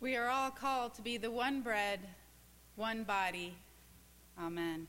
We are all called to be the one bread, one body. Amen.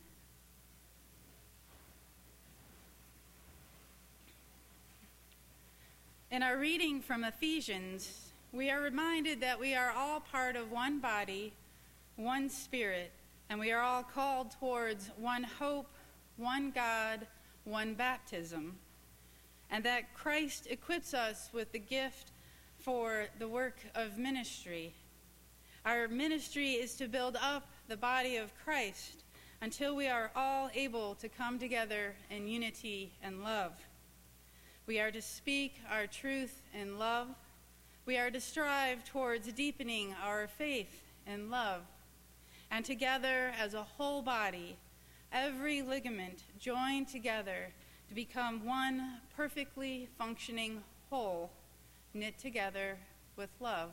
In our reading from Ephesians, we are reminded that we are all part of one body, one spirit, and we are all called towards one hope, one God, one baptism, and that Christ equips us with the gift for the work of ministry. Our ministry is to build up the body of Christ until we are all able to come together in unity and love. We are to speak our truth in love. We are to strive towards deepening our faith in love. And together as a whole body, every ligament joined together to become one perfectly functioning whole, knit together with love.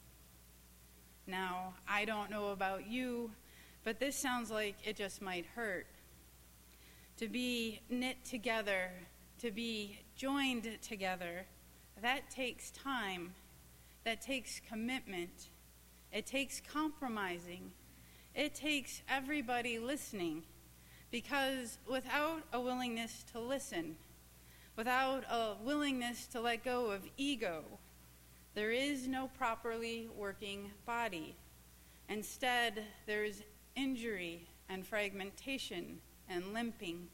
Now, I don't know about you, but this sounds like it just might hurt. To be knit together, to be joined together, that takes time, that takes commitment, it takes compromising, it takes everybody listening, because without a willingness to listen, without a willingness to let go of ego, there is no properly working body. Instead, there is injury and fragmentation and limping.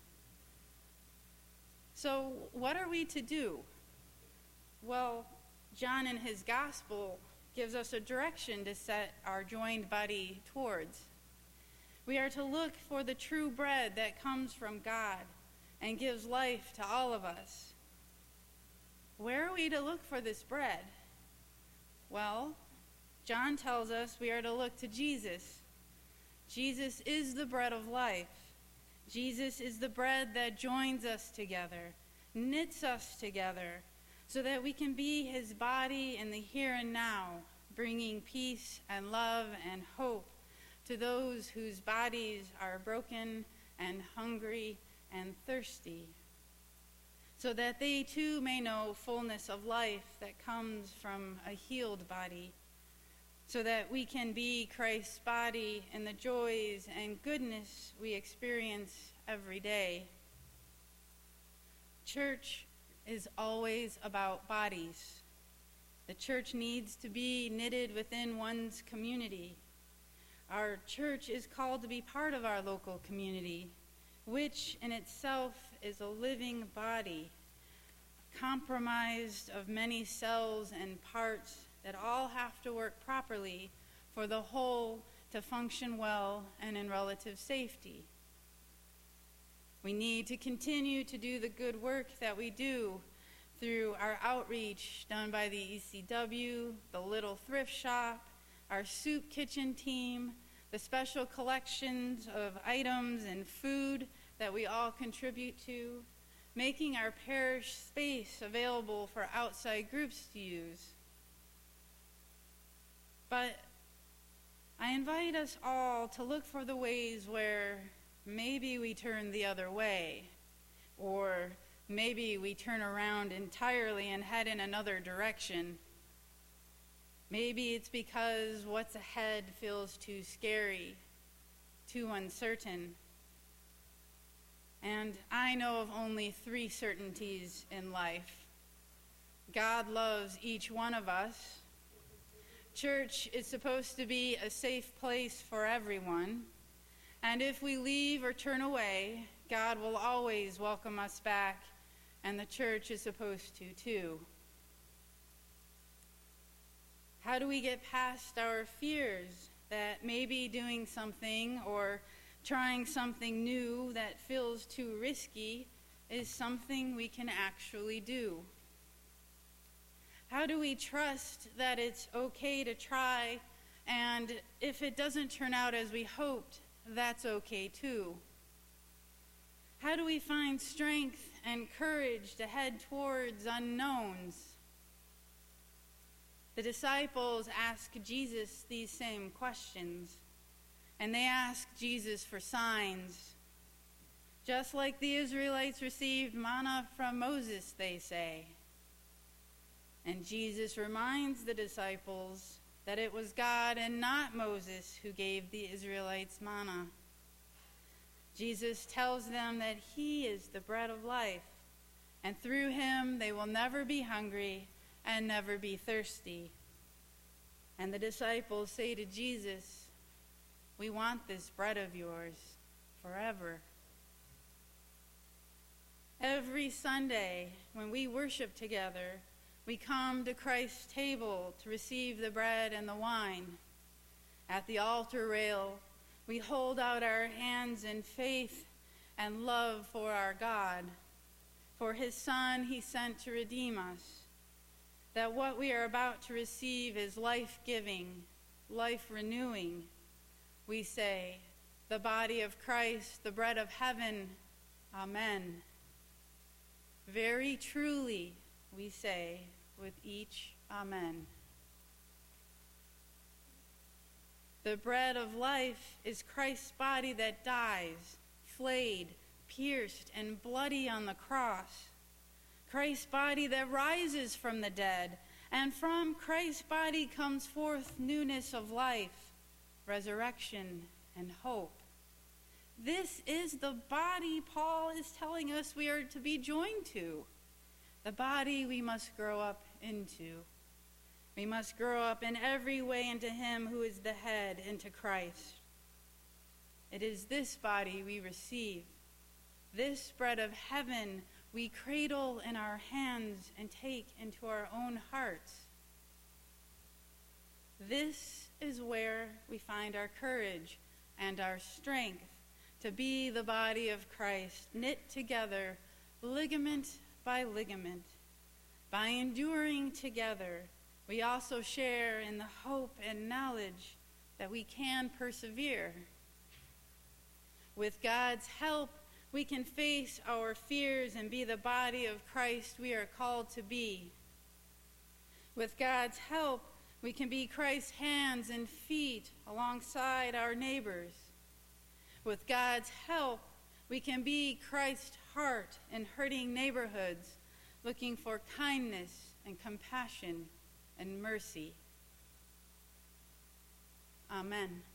So what are we to do? Well, John in his gospel gives us a direction to set our joined body towards. We are to look for the true bread that comes from God and gives life to all of us. Where are we to look for this bread? Well, John tells us we are to look to Jesus. Jesus is the bread of life. Jesus is the bread that joins us together, knits us together, so that we can be his body in the here and now, bringing peace and love and hope to those whose bodies are broken and hungry and thirsty, so that they too may know fullness of life that comes from a healed body, so that we can be Christ's body in the joys and goodness we experience every day. Church is always about bodies. The church needs to be knitted within one's community. Our church is called to be part of our local community, which in itself is a living body, comprised of many cells and parts that all have to work properly for the whole to function well and in relative safety. We need to continue to do the good work that we do through our outreach done by the ECW, the Little Thrift Shop, our soup kitchen team, the special collections of items and food that we all contribute to, making our parish space available for outside groups to use. But I invite us all to look for the ways where maybe we turn the other way, or maybe we turn around entirely and head in another direction. Maybe it's because what's ahead feels too scary, too uncertain. And I know of only 3 certainties in life. God loves each one of us. Church is supposed to be a safe place for everyone. And if we leave or turn away, God will always welcome us back, and the church is supposed to too. How do we get past our fears that maybe doing something or trying something new that feels too risky is something we can actually do? How do we trust that it's okay to try, and if it doesn't turn out as we hoped, that's okay too? How do we find strength and courage to head towards unknowns? The disciples ask Jesus these same questions, and they ask Jesus for signs. Just like the Israelites received manna from Moses, they say. And Jesus reminds the disciples that it was God and not Moses who gave the Israelites manna. Jesus tells them that he is the bread of life, and through him they will never be hungry and never be thirsty. And the disciples say to Jesus, "We want this bread of yours forever." Every Sunday, when we worship together, we come to Christ's table to receive the bread and the wine. At the altar rail, we hold out our hands in faith and love for our God, for his Son he sent to redeem us, that what we are about to receive is life-giving, life-renewing. We say, the body of Christ, the bread of heaven, amen. Very truly, we say with each amen. The bread of life is Christ's body that dies, flayed, pierced, and bloody on the cross. Christ's body that rises from the dead, and from Christ's body comes forth newness of life, resurrection, and hope. This is the body Paul is telling us we are to be joined to, the body we must grow up into. We must grow up in every way into him who is the head, into Christ. It is this body we receive, this bread of heaven we cradle in our hands and take into our own hearts. This is where we find our courage and our strength to be the body of Christ, knit together ligament by ligament. By enduring together, we also share in the hope and knowledge that we can persevere. With God's help, we can face our fears and be the body of Christ we are called to be. With God's help, we can be Christ's hands and feet alongside our neighbors. With God's help, we can be Christ's heart in hurting neighborhoods, looking for kindness and compassion and mercy. Amen.